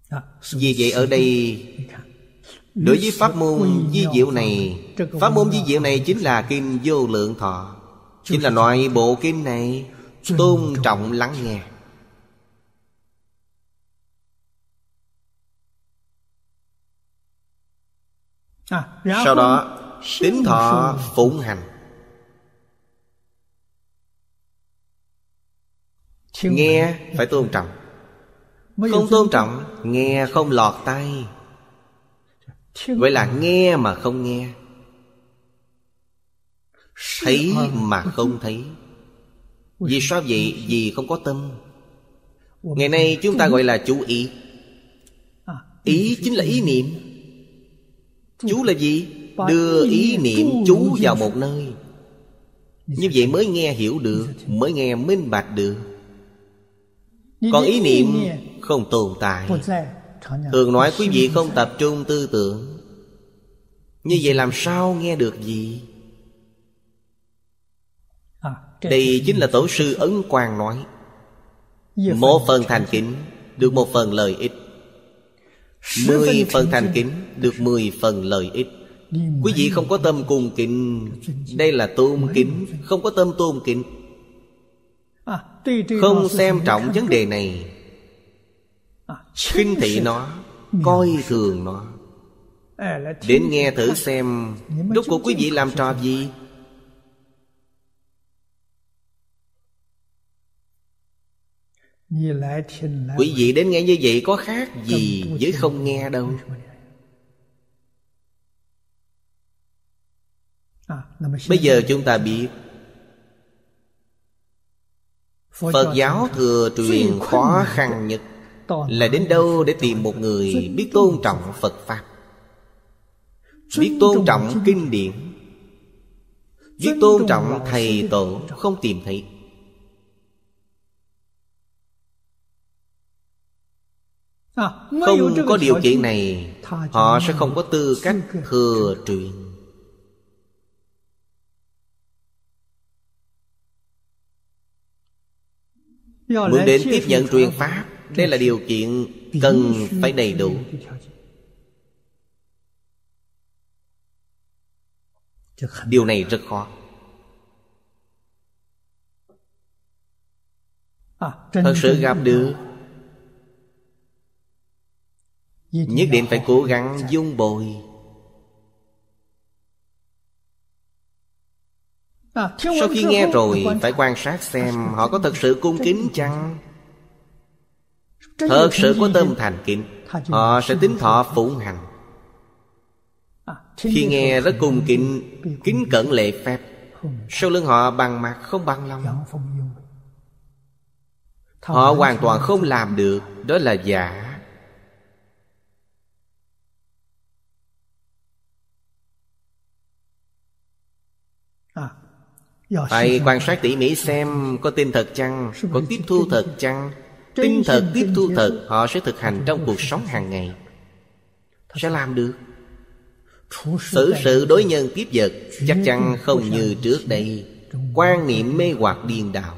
Vì vậy ở đây đối với pháp môn vi diệu này, pháp môn vi diệu này chính là Kinh Vô Lượng Thọ, chính là loại bộ kinh này tôn trọng lắng nghe. Sau đó tín thọ phụng hành. Nghe phải tôn trọng, không tôn trọng nghe không lọt tai. Vậy là nghe mà không nghe, thấy mà không thấy. Vì sao vậy? Vì không có tâm. Ngày nay chúng ta gọi là chú ý. Ý chính là ý niệm. Chú là gì? Đưa ý niệm chú vào một nơi. Như vậy mới nghe hiểu được, mới nghe minh bạch được. Còn ý niệm không tồn tại. Thường nói quý vị không tập trung tư tưởng, như vậy làm sao nghe được gì? Đây chính là Tổ sư Ấn Quang nói, một phần thành kính được một phần lợi ích, 10 phần thành kính được 10 phần lợi ích. Quý vị không có tâm cung kính, đây là tôn kính. Không có tâm tôn kính, không xem trọng vấn đề này, khinh thị nó, coi thường nó. Đến nghe thử xem rốt cuộc quý vị làm trò gì. Quý vị đến nghe như vậy có khác gì với không nghe đâu. Bây giờ chúng ta biết Phật giáo thừa truyền khó khăn nhất là đến đâu để tìm một người biết tôn trọng Phật Pháp, biết tôn trọng kinh điển, biết tôn trọng thầy tổ. Không tìm thấy. Không có điều kiện này, họ sẽ không có tư cách thừa truyền. Muốn đến tiếp nhận truyền Pháp, đây là điều kiện cần phải đầy đủ. Điều này rất khó. Thật sự gặp được, nhất định phải cố gắng dung bồi. Sau khi nghe rồi phải quan sát xem họ có thật sự cung kính chăng. Thật sự có tâm thành kính, họ sẽ tín thọ phụng hành. Khi nghe rất cung kính, kính cẩn lễ phép, sau lưng họ bằng mặt không bằng lòng. Họ hoàn toàn không làm được, đó là giả. Phải quan sát tỉ mỉ xem có tin thật chăng, có tiếp thu thật chăng. Tin thật, tiếp thu thật, họ sẽ thực hành trong cuộc sống hàng ngày, sẽ làm được. Xử sự đối nhân tiếp vật chắc chắn không như trước đây, quan niệm mê hoặc điên đảo.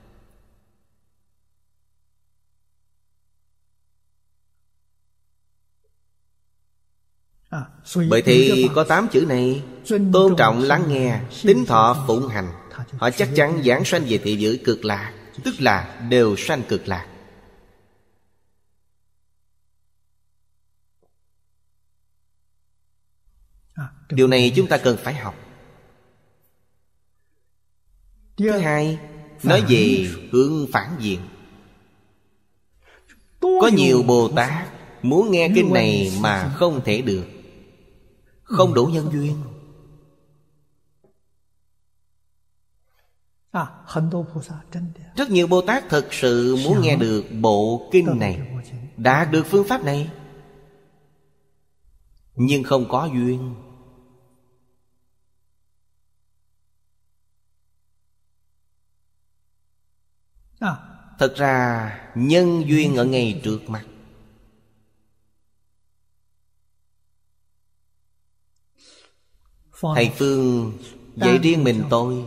Bởi thì có 8 chữ này: tôn trọng lắng nghe, tín thọ phụng hành. Họ chắc chắn giảng sanh về thị giới cực lạc, tức là đều sanh cực lạc. Điều này chúng ta cần phải học. Thứ hai, nói về hướng phản diện. Có nhiều Bồ Tát muốn nghe kinh này mà không thể được, không đủ nhân duyên. Rất nhiều Bồ Tát thực sự muốn nghe được bộ kinh này, đã được phương pháp này, nhưng không có duyên. Thật ra nhân duyên ở ngay trước mặt. Thầy Phương dạy riêng mình tôi.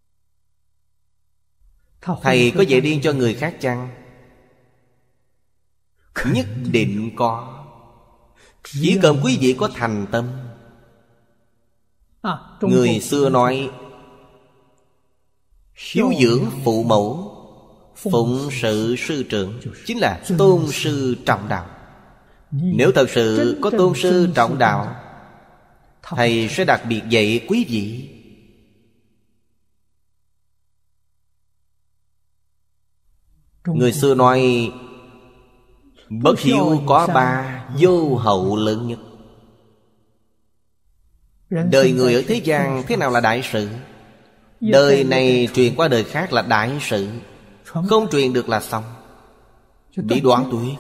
Thầy có dạy riêng cho người khác chăng? Nhất định có. Chỉ cần quý vị có thành tâm. Người xưa nói hiếu dưỡng phụ mẫu, phụng sự sư trưởng, chính là tôn sư trọng đạo. Nếu thật sự có tôn sư trọng đạo, thầy sẽ đặc biệt dạy quý vị. Người xưa nói bất hiếu có ba, vô hậu lớn nhất. Đời người ở thế gian thế nào là đại sự? Đời này truyền qua đời khác là đại sự. Không truyền được là xong, bị đoạn tuyệt.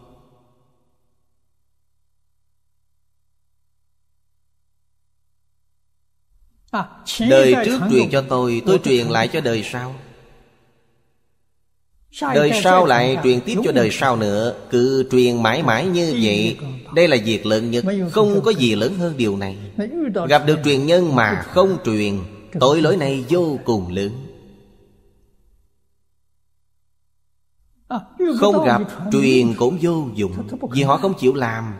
Đời trước truyền cho tôi truyền lại cho đời sau. Đời sau lại truyền tiếp cho đời sau nữa. Cứ truyền mãi mãi như vậy. Đây là việc lớn nhất. Không có gì lớn hơn điều này. Gặp được truyền nhân mà không truyền, tội lỗi này vô cùng lớn. Không gặp truyền cũng vô dụng, vì họ không chịu làm.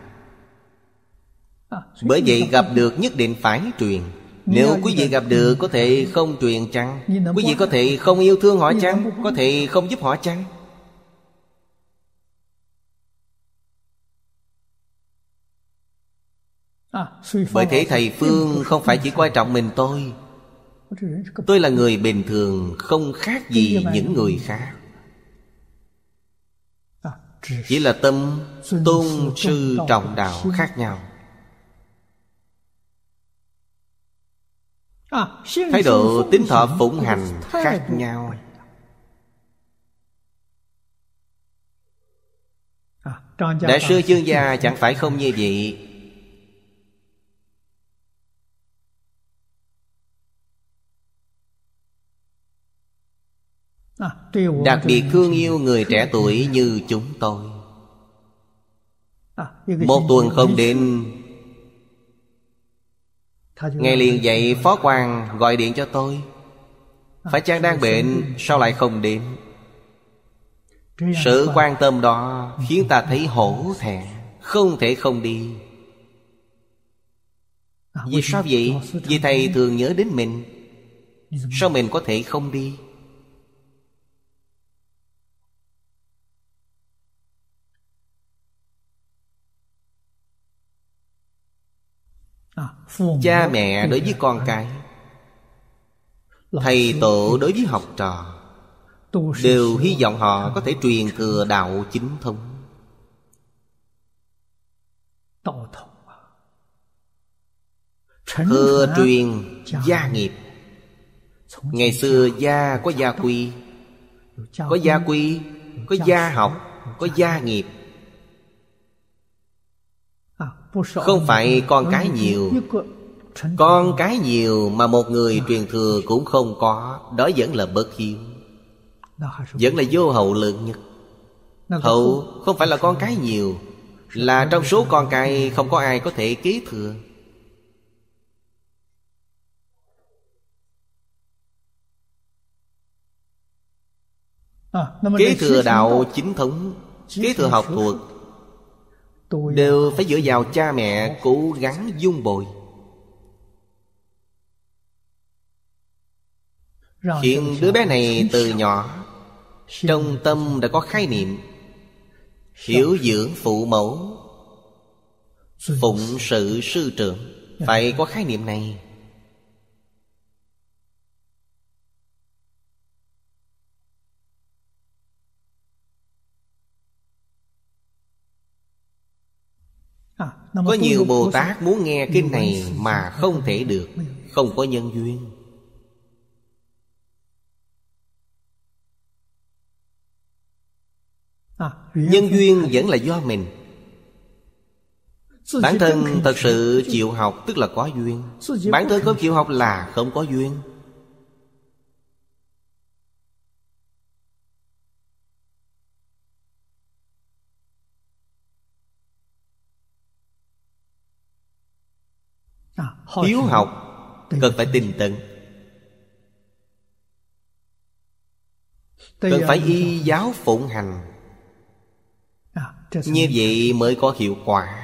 Bởi vậy gặp được nhất định phải truyền. Nếu quý vị gặp được có thể không truyền chăng? Quý vị có thể không yêu thương họ chăng? Có thể không giúp họ chăng? Bởi thế thầy Phương không phải chỉ quan trọng mình tôi. Tôi là người bình thường, không khác gì những người khác. Chỉ là tâm tôn sư trọng đạo khác nhau. Thái độ tín thọ phụng hành khác nhau. Đại sư Chương Gia chẳng phải không như vậy. Đặc biệt thương yêu người trẻ tuổi như chúng tôi. Một tuần không đến, ngày liền dậy phó quan gọi điện cho tôi. Phải chăng đang bệnh, sao lại không đến? Sự quan tâm đó khiến ta thấy hổ thẹn, không thể không đi. Vì sao vậy? Vì thầy thường nhớ đến mình. Sao mình có thể không đi? Cha mẹ đối với con cái, thầy tổ đối với học trò, đều hy vọng họ có thể truyền thừa đạo chính thống. Thừa truyền gia nghiệp. Ngày xưa gia có gia quy, có gia quy, có gia học, có gia nghiệp. Không phải con cái nhiều. Con cái nhiều mà một người truyền thừa cũng không có, đó vẫn là bất hiếu, vẫn là vô hậu lượng nhất. Hậu không phải là con cái nhiều, là trong số con cái không có ai có thể kế thừa. Kế thừa đạo chính thống, kế thừa học thuật đều phải dựa vào cha mẹ cố gắng dung bồi, khiến đứa bé này từ nhỏ trong tâm đã có khái niệm hiếu dưỡng phụ mẫu, phụng sự sư trưởng. Phải có khái niệm này. Có nhiều Bồ Tát muốn nghe kinh này mà không thể được, không có nhân duyên. Nhân duyên vẫn là do mình. Bản thân thật sự chịu học tức là có duyên. Bản thân không chịu học là không có duyên. Hiếu học cần phải tinh tấn, cần phải y giáo phụng hành. Như vậy mới có hiệu quả.